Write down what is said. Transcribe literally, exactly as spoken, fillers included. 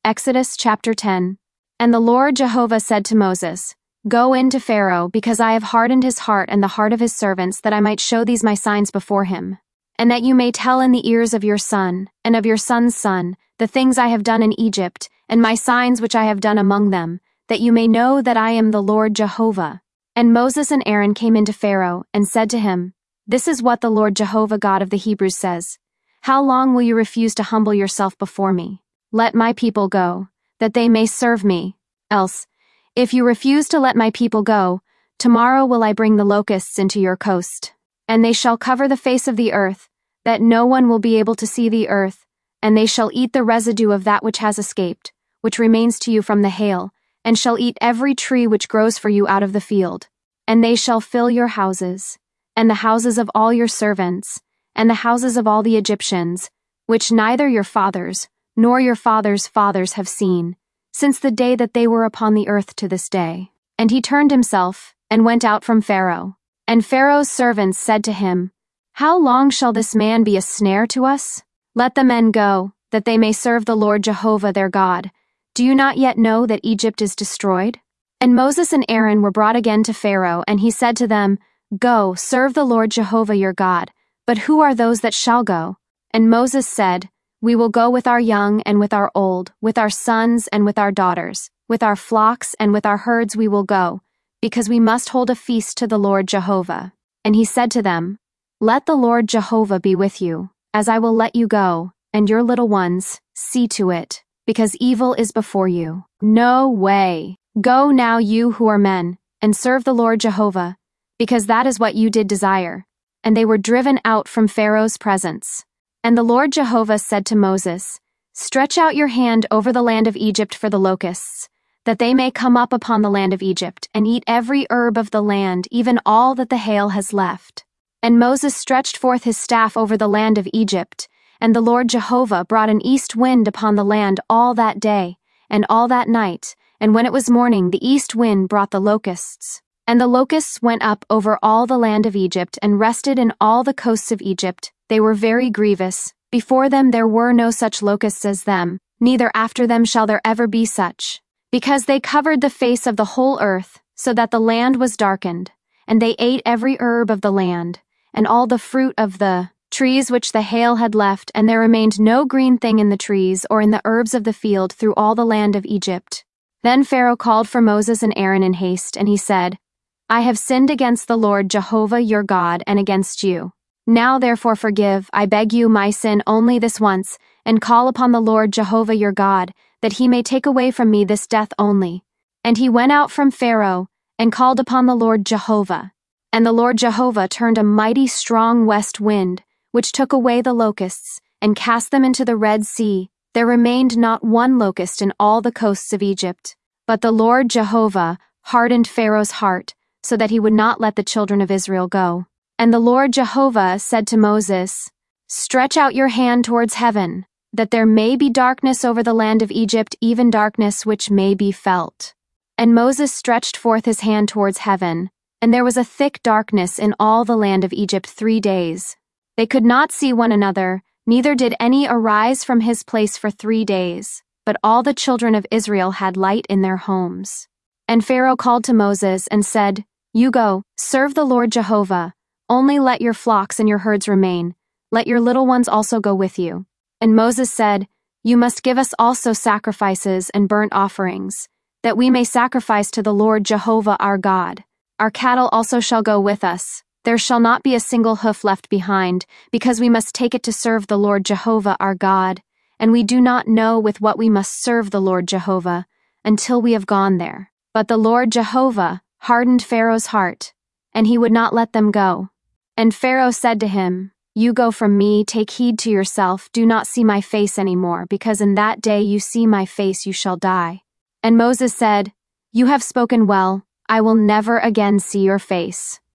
Exodus chapter ten. And the Lord Jehovah said to Moses, Go in to Pharaoh, because I have hardened his heart and the heart of his servants, that I might show these my signs before him, and that you may tell in the ears of your son, and of your son's son, the things I have done in Egypt, and my signs which I have done among them, that you may know that I am the Lord Jehovah. And Moses and Aaron came into Pharaoh, and said to him, This is what the Lord Jehovah God of the Hebrews says, How long will you refuse to humble yourself before me? Let my people go, that they may serve me. Else, if you refuse to let my people go, tomorrow will I bring the locusts into your coast, and they shall cover the face of the earth, that no one will be able to see the earth, and they shall eat the residue of that which has escaped, which remains to you from the hail, and shall eat every tree which grows for you out of the field. And they shall fill your houses, and the houses of all your servants, and the houses of all the Egyptians, which neither your fathers, nor your fathers' fathers have seen, since the day that they were upon the earth to this day. And he turned himself, and went out from Pharaoh. And Pharaoh's servants said to him, How long shall this man be a snare to us? Let the men go, that they may serve the Lord Jehovah their God. Do you not yet know that Egypt is destroyed? And Moses and Aaron were brought again to Pharaoh, and he said to them, Go, serve the Lord Jehovah your God. But who are those that shall go? And Moses said, We will go with our young and with our old, with our sons and with our daughters, with our flocks and with our herds we will go, because we must hold a feast to the Lord Jehovah. And he said to them, Let the Lord Jehovah be with you, as I will let you go, and your little ones, see to it, because evil is before you. No way. Go now, you who are men, and serve the Lord Jehovah, because that is what you did desire. And they were driven out from Pharaoh's presence. And the Lord Jehovah said to Moses, Stretch out your hand over the land of Egypt for the locusts, that they may come up upon the land of Egypt, and eat every herb of the land, even all that the hail has left. And Moses stretched forth his staff over the land of Egypt, and the Lord Jehovah brought an east wind upon the land all that day, and all that night, and when it was morning the east wind brought the locusts. And the locusts went up over all the land of Egypt, and rested in all the coasts of Egypt. They were very grievous. Before them there were no such locusts as them, neither after them shall there ever be such. Because they covered the face of the whole earth, so that the land was darkened. And they ate every herb of the land, and all the fruit of the trees which the hail had left, and there remained no green thing in the trees or in the herbs of the field through all the land of Egypt. Then Pharaoh called for Moses and Aaron in haste, and he said, I have sinned against the Lord Jehovah your God and against you. Now therefore forgive, I beg you, my sin only this once, and call upon the Lord Jehovah your God, that he may take away from me this death only. And he went out from Pharaoh, and called upon the Lord Jehovah. And the Lord Jehovah turned a mighty strong west wind, which took away the locusts, and cast them into the Red Sea. There remained not one locust in all the coasts of Egypt. But the Lord Jehovah hardened Pharaoh's heart, so that he would not let the children of Israel go. And the Lord Jehovah said to Moses, Stretch out your hand towards heaven, that there may be darkness over the land of Egypt, even darkness which may be felt. And Moses stretched forth his hand towards heaven, and there was a thick darkness in all the land of Egypt three days. They could not see one another, neither did any arise from his place for three days, but all the children of Israel had light in their homes. And Pharaoh called to Moses and said, You go, serve the Lord Jehovah. Only let your flocks and your herds remain. Let your little ones also go with you. And Moses said, You must give us also sacrifices and burnt offerings, that we may sacrifice to the Lord Jehovah our God. Our cattle also shall go with us. There shall not be a single hoof left behind, because we must take it to serve the Lord Jehovah our God. And we do not know with what we must serve the Lord Jehovah, until we have gone there. But the Lord Jehovah hardened Pharaoh's heart, and he would not let them go. And Pharaoh said to him, You go from me, take heed to yourself, do not see my face any more, because in that day you see my face you shall die. And Moses said, You have spoken well, I will never again see your face.